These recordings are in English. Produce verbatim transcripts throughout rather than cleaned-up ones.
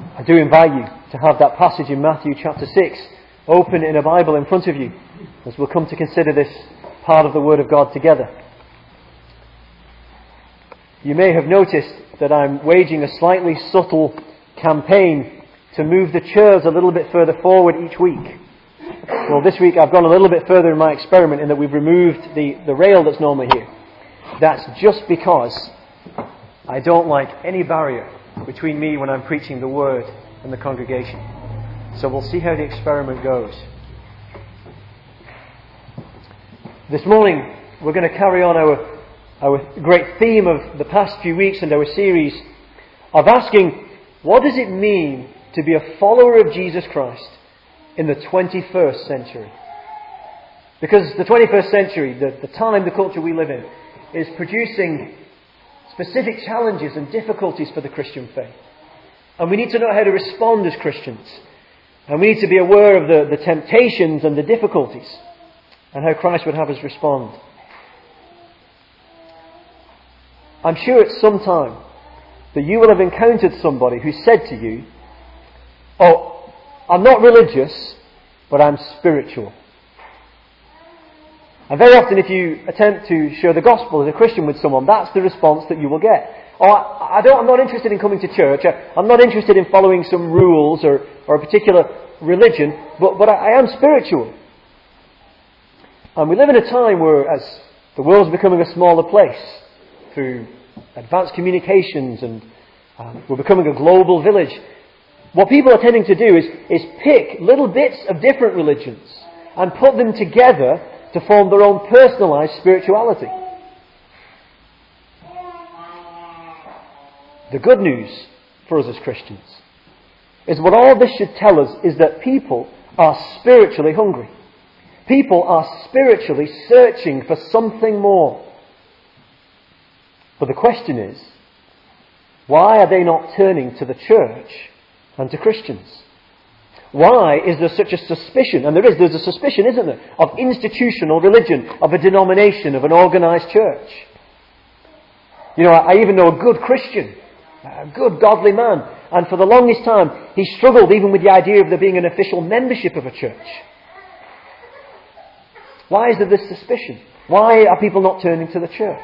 I do invite you to have that passage in Matthew chapter six open in a Bible in front of you as we'll come to consider this part of the Word of God together. You may have noticed that I'm waging a slightly subtle campaign to move the chairs a little bit further forward each week. Well, this week I've gone a little bit further in my experiment in that we've removed the, the rail that's normally here. That's just because I don't like any barrier between me when I'm preaching the Word and the congregation. So we'll see how the experiment goes. This morning we're going to carry on our, our great theme of the past few weeks and our series of asking, what does it mean to be a follower of Jesus Christ in the twenty-first century? Because the twenty-first century, the, the time, the culture we live in, is producing specific challenges and difficulties for the Christian faith. And we need to know how to respond as Christians. And we need to be aware of the, the temptations and the difficulties and how Christ would have us respond. I'm sure at some time that you will have encountered somebody who said to you, "Oh, I'm not religious, but I'm spiritual." And very often if you attempt to share the gospel as a Christian with someone, that's the response that you will get. "Oh, I don't, I'm not interested in coming to church. I, I'm not interested in following some rules or, or a particular religion, but, but I, I am spiritual." And we live in a time where, as the world's becoming a smaller place through advanced communications and um, we're becoming a global village, what people are tending to do is, is pick little bits of different religions and put them together to form their own personalised spirituality. The good news for us as Christians is what all this should tell us is that people are spiritually hungry. People are spiritually searching for something more. But the question is, why are they not turning to the church and to Christians? Why is there such a suspicion, and there is, there's a suspicion, isn't there, of institutional religion, of a denomination, of an organised church? You know, I, I even know a good Christian, a good godly man, and for the longest time he struggled even with the idea of there being an official membership of a church. Why is there this suspicion? Why are people not turning to the church?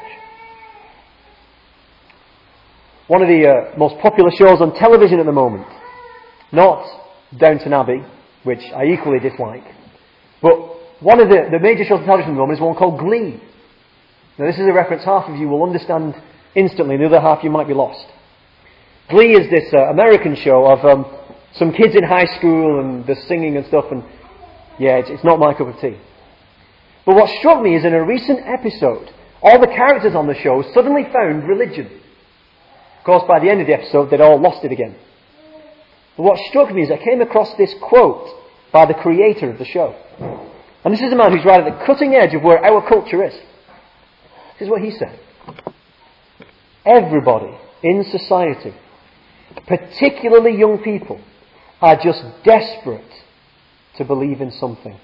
One of the uh, most popular shows on television at the moment, not Downton Abbey, which I equally dislike, but one of the, the major shows on television at the moment is one called Glee. Now this is a reference half of you will understand instantly, the other half you might be lost. Glee is this uh, American show of um, some kids in high school and they're singing and stuff, and yeah, it's, it's not my cup of tea. But what struck me is in a recent episode, all the characters on the show suddenly found religion. Of course, by the end of the episode, they'd all lost it again. But what struck me is I came across this quote by the creator of the show. And this is a man who's right at the cutting edge of where our culture is. This is what he said. Everybody in society, particularly young people, are just desperate to believe in something.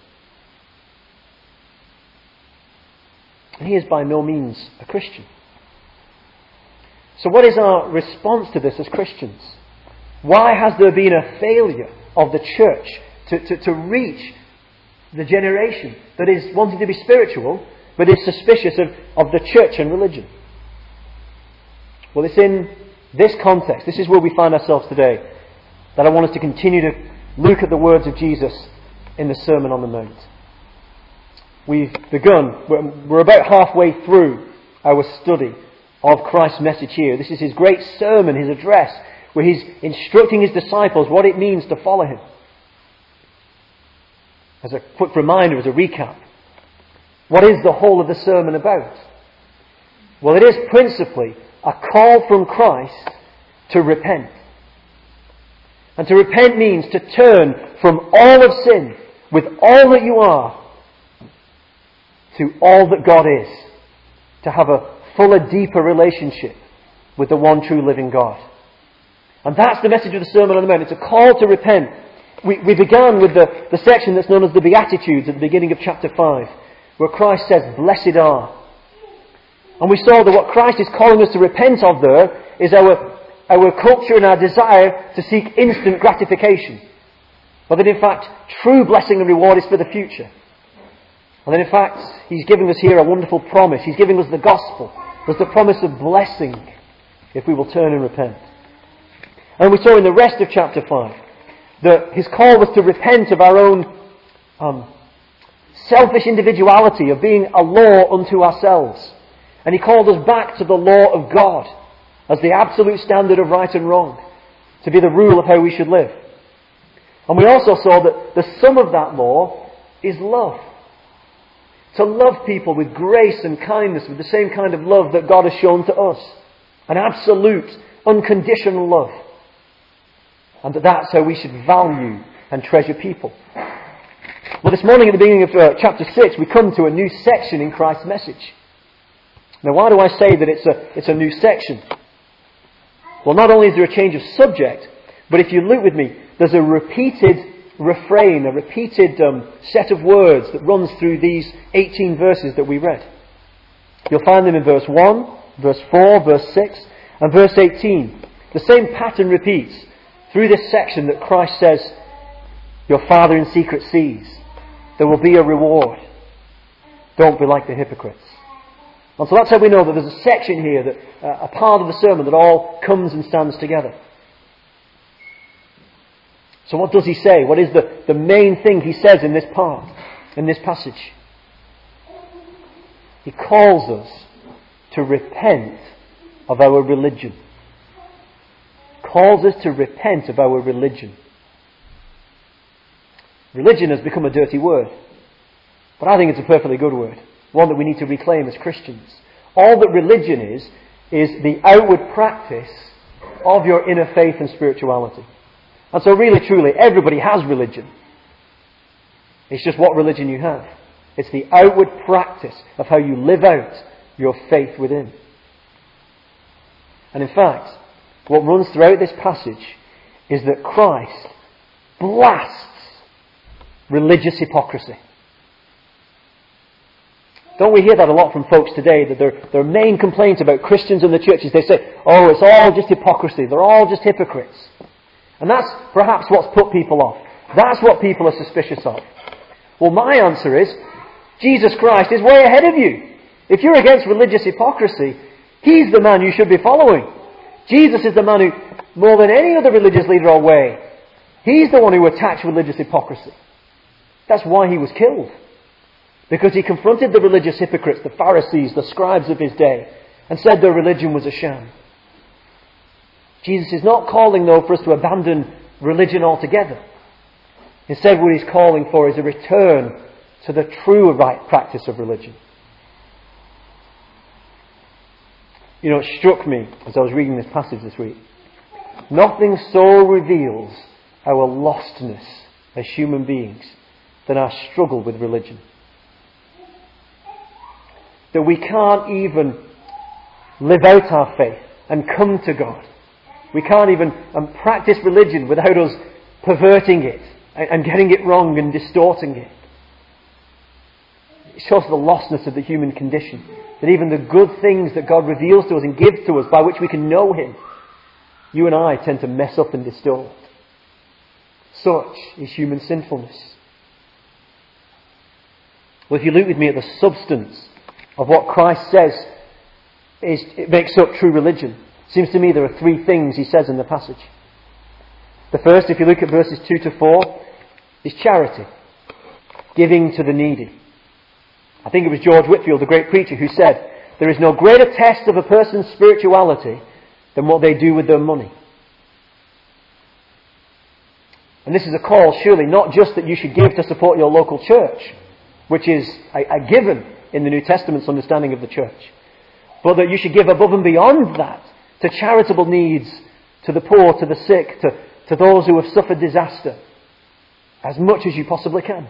And he is by no means a Christian. So what is our response to this as Christians? Why has there been a failure of the church to, to, to reach the generation that is wanting to be spiritual but is suspicious of, of the church and religion? Well, it's in this context, this is where we find ourselves today, that I want us to continue to look at the words of Jesus in the Sermon on the Mount. We've begun, we're, we're about halfway through our study of Christ's message here. This is his great sermon, his address, where he's instructing his disciples what it means to follow him. As a quick reminder, as a recap, what is the whole of the sermon about? Well, it is principally a call from Christ to repent. And to repent means to turn from all of sin, with all that you are, to all that God is. To have a fuller, deeper relationship with the one true living God. And that's the message of the Sermon on the Mount. It's a call to repent. We, we began with the, the section that's known as the Beatitudes at the beginning of chapter five, where Christ says, "Blessed are." And we saw that what Christ is calling us to repent of there is our, our culture and our desire to seek instant gratification. But that in fact, true blessing and reward is for the future. And that in fact, He's giving us here a wonderful promise. He's giving us the gospel. There's the promise of blessing if we will turn and repent. And we saw in the rest of chapter five that His call was to repent of our own um, selfish individuality, of being a law unto ourselves. And He called us back to the law of God as the absolute standard of right and wrong, to be the rule of how we should live. And we also saw that the sum of that law is love. To love people with grace and kindness, with the same kind of love that God has shown to us. An absolute, unconditional love. And that that's how we should value and treasure people. Well, this morning at the beginning of uh, chapter six, we come to a new section in Christ's message. Now, why do I say that it's a, it's a new section? Well, not only is there a change of subject, but if you look with me, there's a repeated refrain, a repeated um, set of words that runs through these eighteen verses that we read. You'll find them in verse one, verse four, verse six, and verse eighteen. The same pattern repeats through this section that Christ says, your Father in secret sees. There will be a reward. Don't be like the hypocrites. And so that's how we know that there's a section here, that uh, a part of the sermon that all comes and stands together. So what does He say? What is the, the main thing He says in this part, in this passage? He calls us to repent of our religion. Calls us to repent of our religion. Religion has become a dirty word, but I think it's a perfectly good word. One that we need to reclaim as Christians. All that religion is, is the outward practice of your inner faith and spirituality. And so really, truly, everybody has religion. It's just what religion you have. It's the outward practice of how you live out your faith within. And in fact, what runs throughout this passage is that Christ blasts religious hypocrisy. Don't we hear that a lot from folks today, that their, their main complaint about Christians and the churches, they say, oh, it's all just hypocrisy, they're all just hypocrites. And that's perhaps what's put people off. That's what people are suspicious of. Well, my answer is, Jesus Christ is way ahead of you. If you're against religious hypocrisy, He's the man you should be following. Jesus is the man who, more than any other religious leader or way, He's the one who attacked religious hypocrisy. That's why He was killed. Because He confronted the religious hypocrites, the Pharisees, the scribes of His day, and said their religion was a sham. Jesus is not calling, though, for us to abandon religion altogether. Instead, what He's calling for is a return to the true right practice of religion. You know, it struck me as I was reading this passage this week. Nothing so reveals our lostness as human beings than our struggle with religion. That we can't even live out our faith and come to God. We can't even um, practice religion without us perverting it and, and getting it wrong and distorting it. It shows the lostness of the human condition. That even the good things that God reveals to us and gives to us by which we can know Him, you and I tend to mess up and distort. Such is human sinfulness. Well, if you look with me at the substance of what Christ says is, it makes up true religion. It seems to me there are three things He says in the passage. The first, if you look at verses two to four, is charity. Giving to the needy. I think it was George Whitefield, the great preacher, who said, there is no greater test of a person's spirituality than what they do with their money. And this is a call, surely, not just that you should give to support your local church, which is a, a given in the New Testament's understanding of the church, but that you should give above and beyond that to charitable needs, to the poor, to the sick, to, to those who have suffered disaster, as much as you possibly can.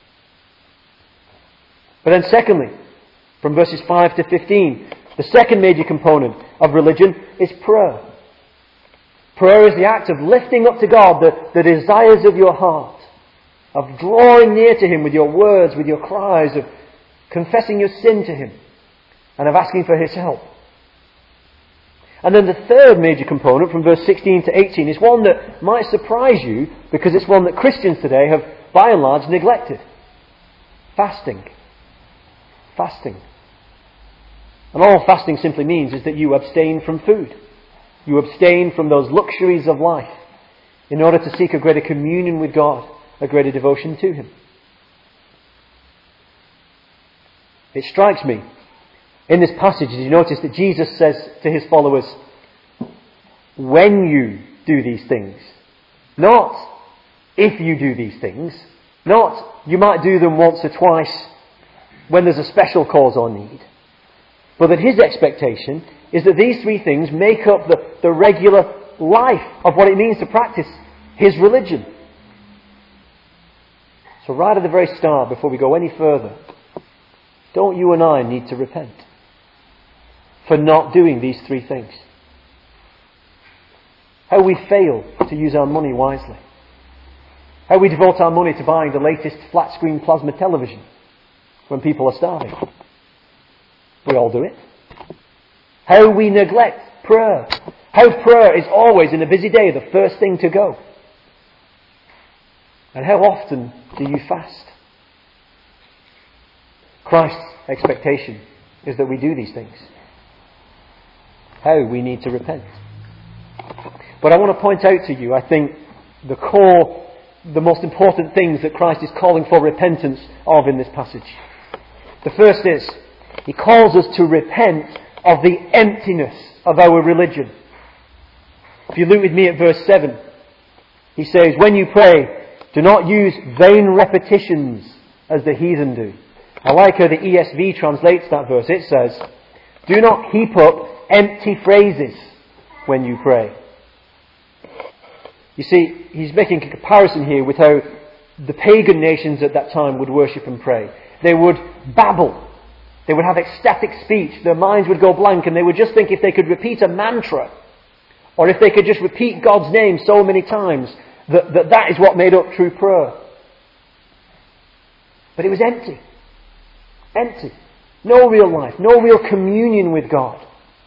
But then secondly, from verses five to fifteen, the second major component of religion is prayer. Prayer is the act of lifting up to God the, the desires of your heart, of drawing near to Him with your words, with your cries, of confessing your sin to Him, and of asking for His help. And then the third major component from verse sixteen to eighteen is one that might surprise you because it's one that Christians today have by and large neglected. Fasting. Fasting. And all fasting simply means is that you abstain from food. You abstain from those luxuries of life in order to seek a greater communion with God, a greater devotion to Him. It strikes me in this passage, did you notice that Jesus says to His followers, when you do these things, not if you do these things, not you might do them once or twice when there's a special cause or need, but that His expectation is that these three things make up the, the regular life of what it means to practice His religion. So right at the very start, before we go any further, don't you and I need to repent for not doing these three things? How we fail to use our money wisely. How we devote our money to buying the latest flat-screen plasma television when people are starving. We all do it. How we neglect prayer. How prayer is always in a busy day the first thing to go. And how often do you fast? Christ's expectation is that we do these things. How we need to repent. But I want to point out to you, I think, the core, the most important things that Christ is calling for repentance of in this passage. The first is, He calls us to repent of the emptiness of our religion. If you look with me at verse seven, He says, when you pray, do not use vain repetitions as the heathen do. I like how the E S V translates that verse. It says, do not heap up empty phrases when you pray. You see, he's making a comparison here with how the pagan nations at that time would worship and pray. They would babble. They would have ecstatic speech. Their minds would go blank and they would just think if they could repeat a mantra or if they could just repeat God's name so many times that that, that is what made up true prayer. But it was empty. Empty. No real life. No real communion with God.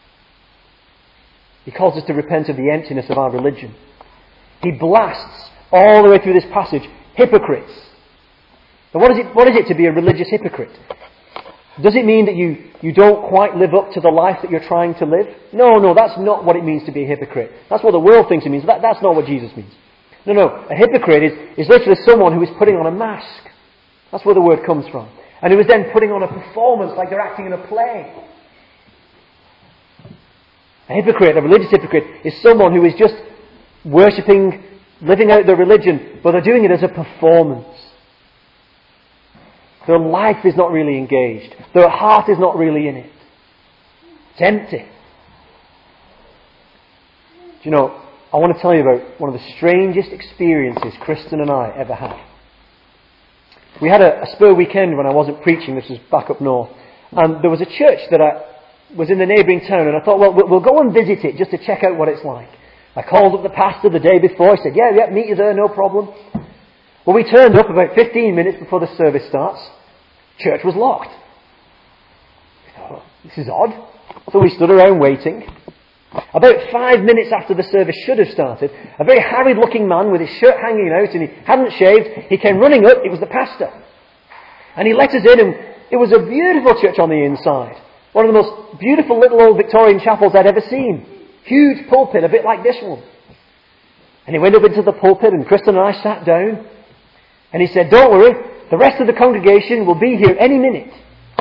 He calls us to repent of the emptiness of our religion. He blasts all the way through this passage hypocrites. Now what is it, what is it to be a religious hypocrite? Does it mean that you, you don't quite live up to the life that you're trying to live? No, no, that's not what it means to be a hypocrite. That's what the world thinks it means. That, that's not what Jesus means. No, no, a hypocrite is, is literally someone who is putting on a mask. That's where the word comes from. And who is then putting on a performance like they're acting in a play. A hypocrite, a religious hypocrite, is someone who is just worshipping, living out their religion, but they're doing it as a performance. Their life is not really engaged. Their heart is not really in it. It's empty. Do you know, I want to tell you about one of the strangest experiences Kristen and I ever had. We had a, a spur weekend when I wasn't preaching. This was back up north. And there was a church that I was in the neighbouring town, and I thought, well, we'll go and visit it just to check out what it's like. I called up the pastor the day before. He said, yeah, yeah, meet you there, no problem. Well, we turned up about fifteen minutes before the service starts. Church was locked. Oh, this is odd. So we stood around waiting. About five minutes after the service should have started, a very harried-looking man with his shirt hanging out and he hadn't shaved, he came running up. It was the pastor. And he let us in, and it was a beautiful church on the inside. One of the most beautiful little old Victorian chapels I'd ever seen. Huge pulpit, a bit like this one. And he went up into the pulpit, and Kristen and I sat down. And he said, don't worry, the rest of the congregation will be here any minute.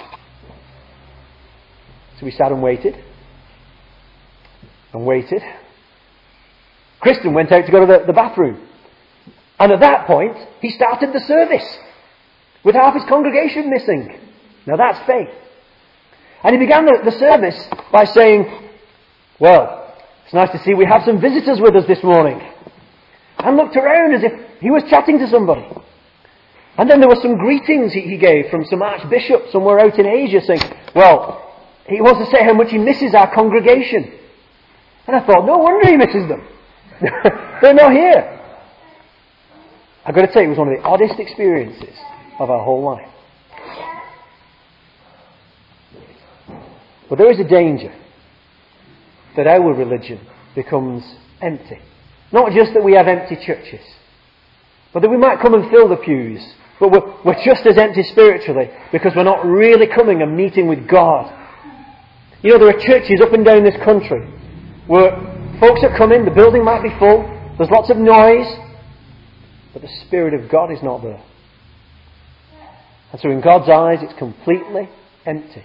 So we sat and waited. And waited. Kristen went out to go to the, the bathroom. And at that point, he started the service. With half his congregation missing. Now that's faith. And he began the, the service by saying, well, it's nice to see we have some visitors with us this morning. And looked around as if he was chatting to somebody. And then there were some greetings he, he gave from some archbishop somewhere out in Asia saying, well, he wants to say how much he misses our congregation. And I thought, no wonder he misses them. They're not here. I've got to tell you, it was one of the oddest experiences of our whole life. But there is a danger. that our religion becomes empty. Not just that we have empty churches, but that we might come and fill the pews, but we're, we're just as empty spiritually because we're not really coming and meeting with God. You know, there are churches up and down this country where folks are coming, the building might be full, there's lots of noise, but the Spirit of God is not there. And so in God's eyes, it's completely empty.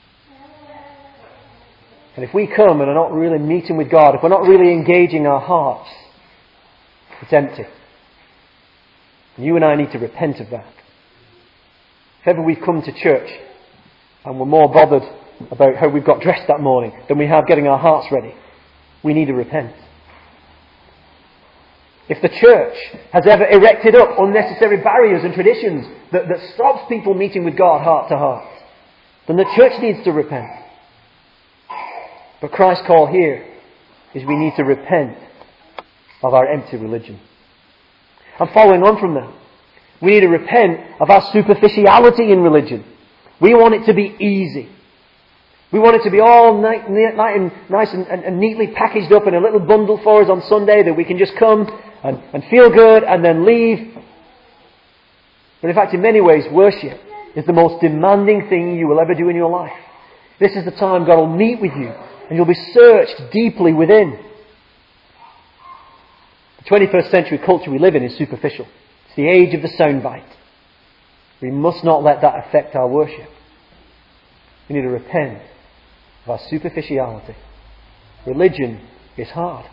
And if we come and are not really meeting with God, if we're not really engaging our hearts, it's empty. And you and I need to repent of that. If ever we've come to church and we're more bothered about how we've got dressed that morning than we have getting our hearts ready, we need to repent. If the church has ever erected up unnecessary barriers and traditions that, that stops people meeting with God heart to heart, then the church needs to repent. But Christ's call here is we need to repent of our empty religion. And following on from that, we need to repent of our superficiality in religion. We want it to be easy. We want it to be all nice and, nice and, and, and neatly packaged up in a little bundle for us on Sunday that we can just come and, and feel good and then leave. But in fact, in many ways, worship is the most demanding thing you will ever do in your life. This is the time God will meet with you and you'll be searched deeply within. The twenty-first century culture we live in is superficial. It's the age of the soundbite. We must not let that affect our worship. We need to repent of our superficiality. Religion is hard.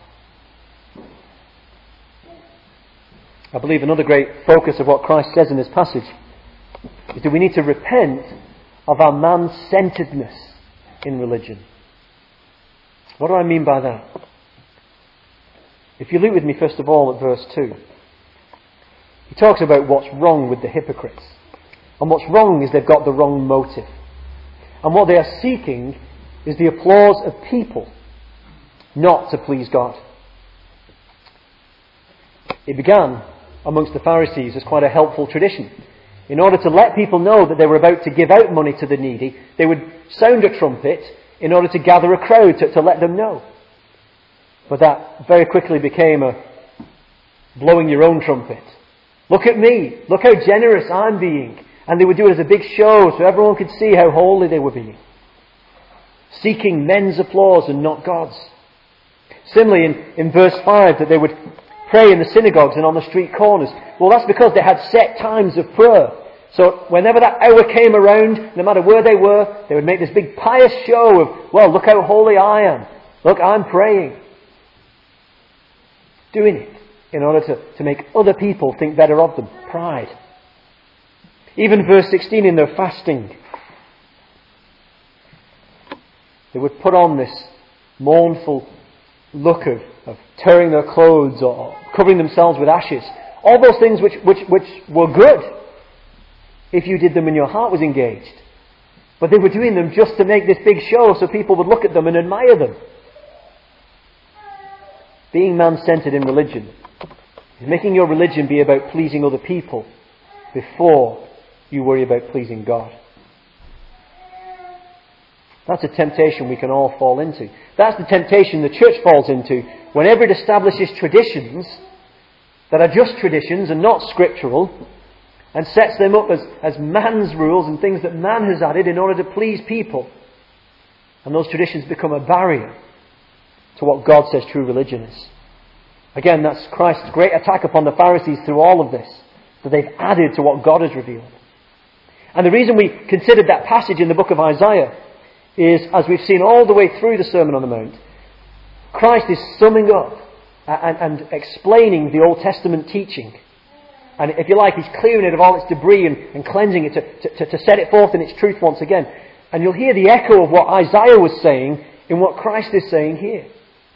I believe another great focus of what Christ says in this passage is that we need to repent of our man-centeredness in religion. What do I mean by that? If you look with me first of all at verse two, he talks about what's wrong with the hypocrites. And what's wrong is they've got the wrong motive. And what they are seeking is the applause of people, not to please God. It began amongst the Pharisees as quite a helpful tradition. In order to let people know that they were about to give out money to the needy, they would sound a trumpet in order to gather a crowd to, to let them know. But that very quickly became a blowing your own trumpet. Look at me. Look how generous I'm being. And they would do it as a big show so everyone could see how holy they were being. Seeking men's applause and not God's. Similarly, in, in verse five, that they would pray in the synagogues and on the street corners. Well, that's because they had set times of prayer. So whenever that hour came around, no matter where they were, they would make this big pious show of, well, look how holy I am. Look, I'm praying. Doing it in order to, to make other people think better of them. Pride. Even verse sixteen, in their fasting, they would put on this mournful look of, of tearing their clothes or covering themselves with ashes. All those things which, which, which were good if you did them and your heart was engaged. But they were doing them just to make this big show so people would look at them and admire them. Being man-centered in religion is making your religion be about pleasing other people before you worry about pleasing God. That's a temptation we can all fall into. That's the temptation the church falls into whenever it establishes traditions that are just traditions and not scriptural, and sets them up as, as man's rules and things that man has added in order to please people. And those traditions become a barrier to what God says true religion is. Again, that's Christ's great attack upon the Pharisees through all of this, that they've added to what God has revealed. And the reason we considered that passage in the book of Isaiah is, as we've seen all the way through the Sermon on the Mount, Christ is summing up and, and explaining the Old Testament teaching. And if you like, he's clearing it of all its debris and, and cleansing it to, to, to set it forth in its truth once again. And you'll hear the echo of what Isaiah was saying in what Christ is saying here.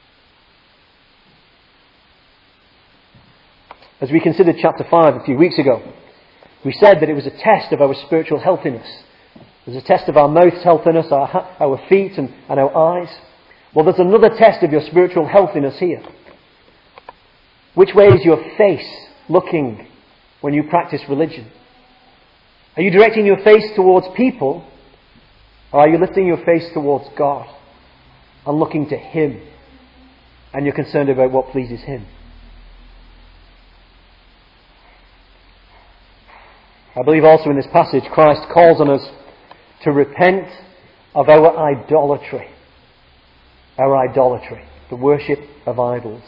As we considered chapter five a few weeks ago, we said that it was a test of our spiritual healthiness. It was a test of our mouth's healthiness, our, our feet and, and our eyes. Well, there's another test of your spiritual healthiness here. Which way is your face looking when you practice religion? Are you directing your face towards people, or are you lifting your face towards God and looking to Him and you're concerned about what pleases Him. I believe also in this passage Christ calls on us to repent of our idolatry. Our idolatry. The worship of idols.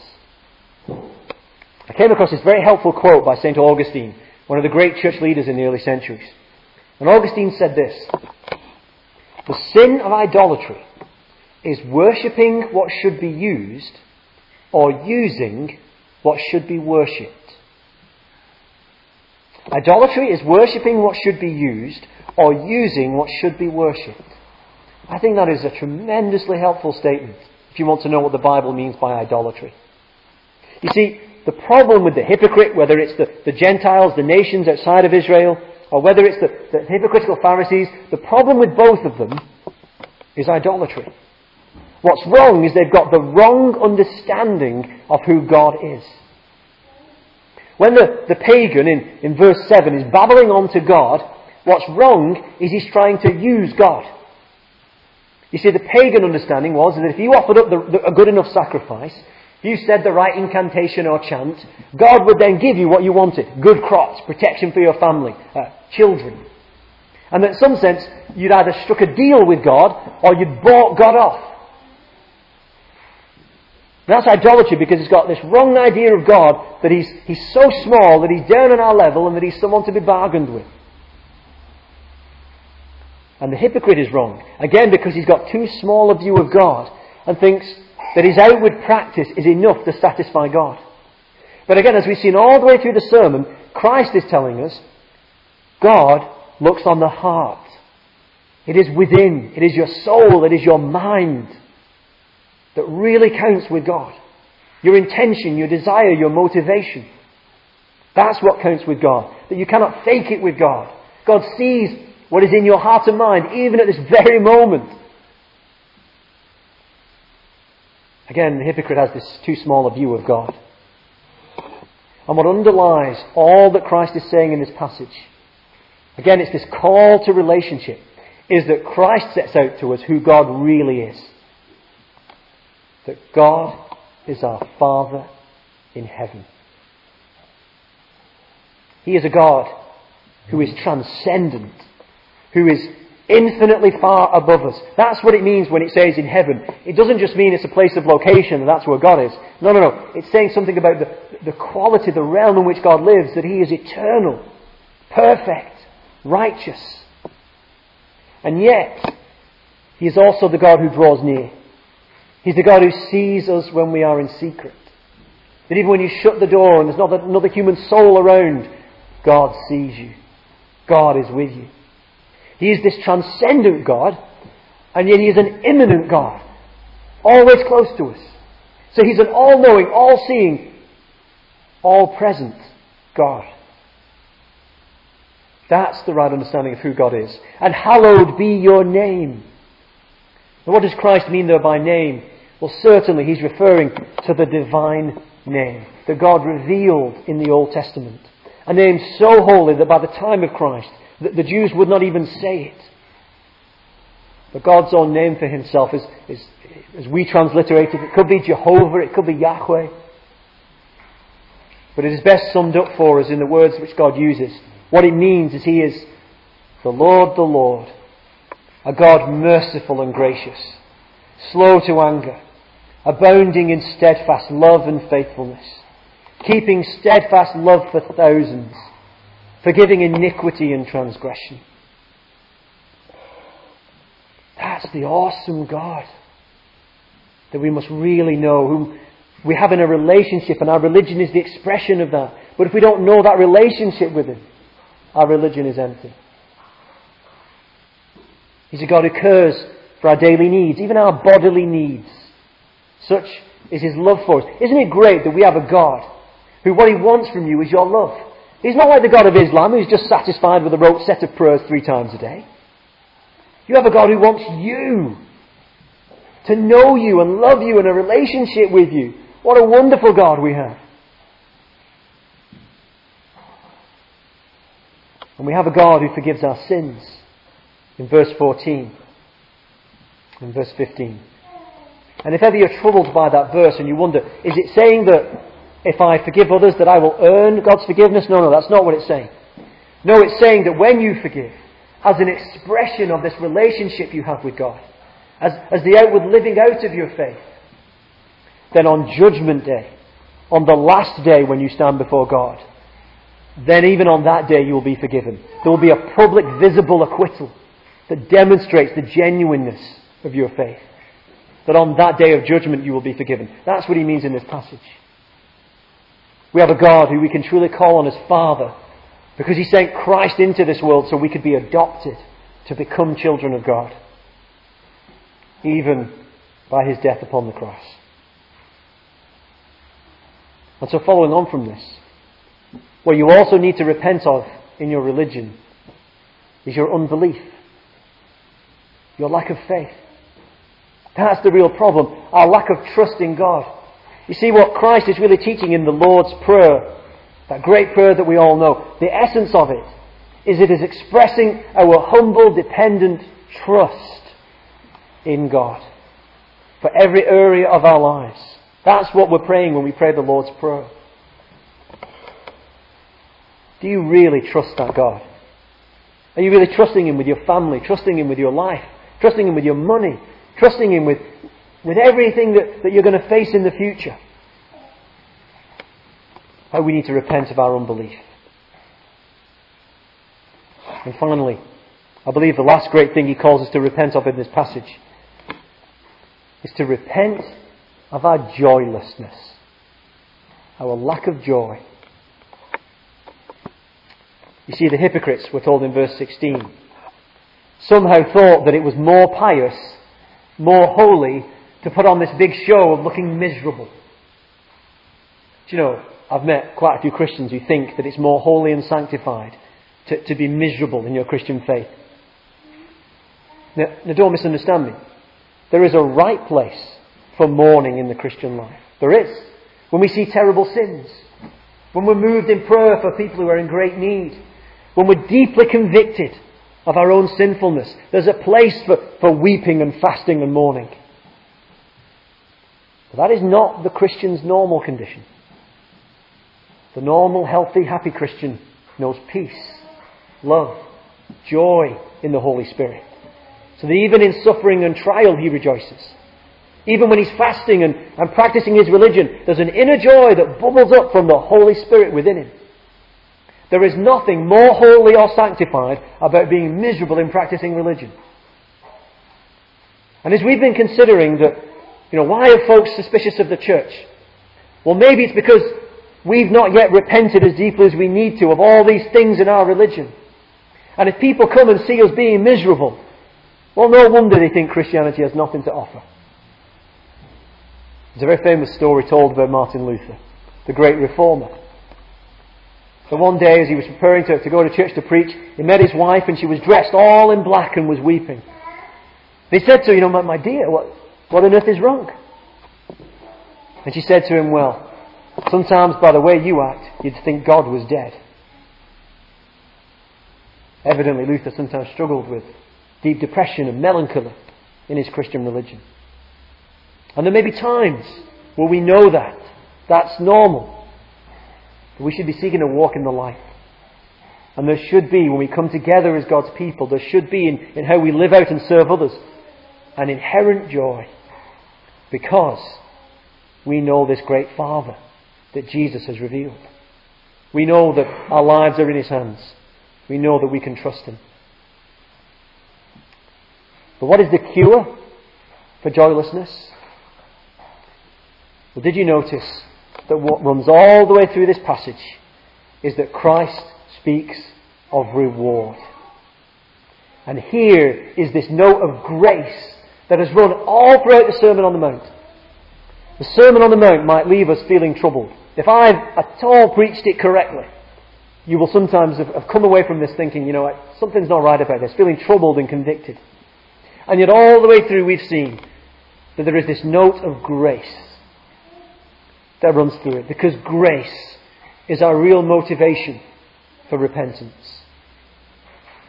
I came across this very helpful quote by Saint Augustine, one of the great church leaders in the early centuries. And Augustine said this: "The sin of idolatry is worshipping what should be used or using what should be worshipped." Idolatry is worshipping what should be used or using what should be worshipped. I think that is a tremendously helpful statement if you want to know what the Bible means by idolatry. You see, the problem with the hypocrite, whether it's the, the Gentiles, the nations outside of Israel, or whether it's the, the hypocritical Pharisees, the problem with both of them is idolatry. What's wrong is they've got the wrong understanding of who God is. When the, the pagan in, in verse seven is babbling on to God, what's wrong is he's trying to use God. You see, the pagan understanding was that if you offered up the, the, a good enough sacrifice, if you said the right incantation or chant, God would then give you what you wanted. Good crops, protection for your family, uh, children. And that in some sense, you'd either struck a deal with God or you'd bought God off. That's idolatry because it's got this wrong idea of God that he's, he's so small that he's down on our level and that he's someone to be bargained with. And the hypocrite is wrong. Again, because he's got too small a view of God and thinks that his outward practice is enough to satisfy God. But again, as we've seen all the way through the sermon, Christ is telling us God looks on the heart. It is within. It is your soul. It is your mind that really counts with God. Your intention, your desire, your motivation. That's what counts with God. That you cannot fake it with God. God sees what is in your heart and mind, even at this very moment. Again, the hypocrite has this too small a view of God. And what underlies all that Christ is saying in this passage, again, it's this call to relationship, is that Christ sets out to us who God really is. That God is our Father in heaven. He is a God who is transcendent, who is infinitely far above us. That's what it means when it says in heaven. It doesn't just mean it's a place of location and that's where God is. No, no, no. It's saying something about the, the quality, the realm in which God lives, that He is eternal, perfect, righteous. And yet, He is also the God who draws near. He's the God who sees us when we are in secret. That even when you shut the door and there's not another human soul around, God sees you. God is with you. He is this transcendent God, and yet He is an immanent God, always close to us. So He's an all-knowing, all-seeing, all-present God. That's the right understanding of who God is. And hallowed be your name. Now, what does Christ mean there by name? Well, certainly He's referring to the divine name that God revealed in the Old Testament. A name so holy that by the time of Christ, the, the Jews would not even say it. But God's own name for Himself is, is, as we transliterate it, it could be Jehovah, it could be Yahweh. But it is best summed up for us in the words which God uses. What it means is He is the Lord, the Lord, a God merciful and gracious, slow to anger, abounding in steadfast love and faithfulness, keeping steadfast love for thousands, forgiving iniquity and transgression. That's the awesome God that we must really know, whom we have in a relationship, and our religion is the expression of that. But if we don't know that relationship with Him, our religion is empty. He's a God who cares for our daily needs, even our bodily needs. Such is His love for us. Isn't it great that we have a God who, what He wants from you is your love? He's not like the God of Islam who's just satisfied with a rote set of prayers three times a day. You have a God who wants you to know you and love you in a relationship with you. What a wonderful God we have. And we have a God who forgives our sins. In verse fourteen, in verse fifteen. And if ever you're troubled by that verse and you wonder, is it saying that if I forgive others that I will earn God's forgiveness? No, no, that's not what it's saying. No, it's saying that when you forgive, as an expression of this relationship you have with God, as, as the outward living out of your faith, then on Judgment Day, on the last day when you stand before God, then even on that day you will be forgiven. There will be a public, visible acquittal that demonstrates the genuineness of your faith. That on that day of judgment you will be forgiven. That's what he means in this passage. We have a God who we can truly call on as Father, because he sent Christ into this world so we could be adopted to become children of God, even by his death upon the cross. And so following on from this, what you also need to repent of in your religion is your unbelief, your lack of faith. That's the real problem, our lack of trust in God. You see, what Christ is really teaching in the Lord's Prayer, that great prayer that we all know, the essence of it is it is expressing our humble, dependent trust in God for every area of our lives. That's what we're praying when we pray the Lord's Prayer. Do you really trust that God? Are you really trusting Him with your family, trusting Him with your life, trusting Him with your money, trusting Him with, with everything that, that you're going to face in the future? How we need to repent of our unbelief. And finally, I believe the last great thing he calls us to repent of in this passage is to repent of our joylessness, our lack of joy. You see, the hypocrites, we're told in verse sixteen, somehow thought that it was more pious, more holy, to put on this big show of looking miserable. Do you know, I've met quite a few Christians who think that it's more holy and sanctified to, to be miserable in your Christian faith. Now, now, don't misunderstand me. There is a right place for mourning in the Christian life. There is. When we see terrible sins, when we're moved in prayer for people who are in great need, when we're deeply convicted of our own sinfulness, there's a place for, for weeping and fasting and mourning. But that is not the Christian's normal condition. The normal, healthy, happy Christian knows peace, love, joy in the Holy Spirit. So that even in suffering and trial he rejoices. Even when he's fasting and, and practicing his religion, there's an inner joy that bubbles up from the Holy Spirit within him. There is nothing more holy or sanctified about being miserable in practicing religion. And as we've been considering that, you know, why are folks suspicious of the church? Well, maybe it's because we've not yet repented as deeply as we need to of all these things in our religion. And if people come and see us being miserable, well, no wonder they think Christianity has nothing to offer. There's a very famous story told about Martin Luther, the great reformer. So one day as he was preparing to, to go to church to preach, he met his wife and she was dressed all in black and was weeping. They said to her, you know, my, my dear, what, what on earth is wrong? And she said to him, well, sometimes by the way you act, you'd think God was dead. Evidently Luther sometimes struggled with deep depression and melancholy in his Christian religion. And there may be times where we know that. That's normal. But we should be seeking to walk in the light. And there should be, when we come together as God's people, there should be in, in how we live out and serve others, an inherent joy. Because we know this great Father that Jesus has revealed. We know that our lives are in His hands. We know that we can trust Him. But what is the cure for joylessness? Well, did you notice that what runs all the way through this passage is that Christ speaks of reward? And here is this note of grace that has run all throughout the Sermon on the Mount. The Sermon on the Mount might leave us feeling troubled. If I've at all preached it correctly, you will sometimes have, have come away from this thinking, you know, something's not right about this, feeling troubled and convicted. And yet all the way through we've seen that there is this note of grace that runs through it. Because grace is our real motivation for repentance.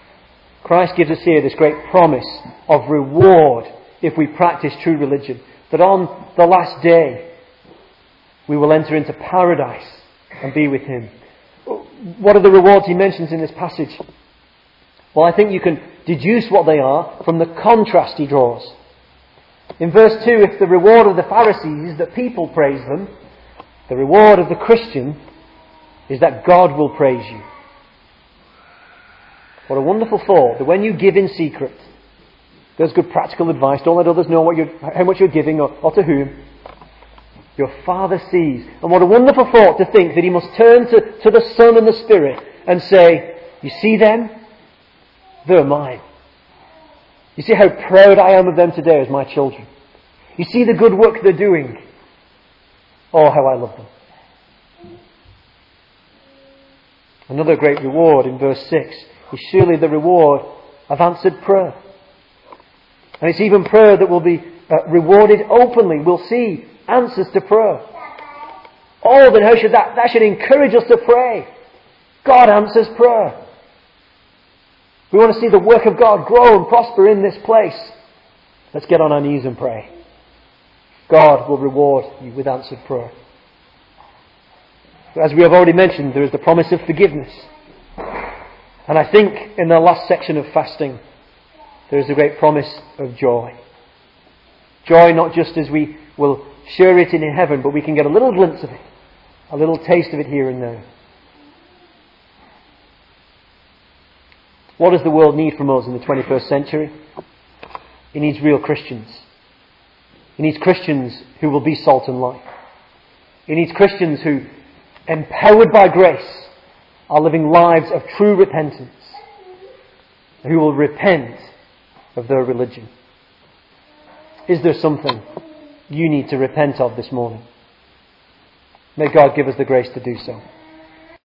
Christ gives us here this great promise of reward if we practice true religion. that on the last day we will enter into paradise and be with Him. What are the rewards He mentions in this passage? Well, I think you can deduce what they are from the contrast He draws. In verse two, if the reward of the Pharisees is that people praise them, the reward of the Christian is that God will praise you. What a wonderful thought, that when you give in secret, there's good practical advice, don't let others know what you're, how much you're giving or, or to whom. Your Father sees. And what a wonderful thought to think that He must turn to, to the Son and the Spirit and say, you see them? They're mine. You see how proud I am of them today as my children. You see the good work they're doing. Oh, how I love them. Another great reward in verse six is surely the reward of answered prayer. And it's even prayer that will be uh, rewarded openly. We'll see answers to prayer. Oh, then how should that, that should encourage us to pray. God answers prayer. We want to see the work of God grow and prosper in this place. Let's get on our knees and pray. God will reward you with answered prayer. As we have already mentioned, there is the promise of forgiveness. And I think in the last section of fasting, there is a great promise of joy. Joy not just as we will share it in heaven, but we can get a little glimpse of it, a little taste of it here and now. What does the world need from us in the twenty-first century? It needs real Christians. It needs Christians who will be salt and light. It needs Christians who, empowered by grace, are living lives of true repentance, who will repent of their religion. Is there something you need to repent of this morning? May God give us the grace to do so.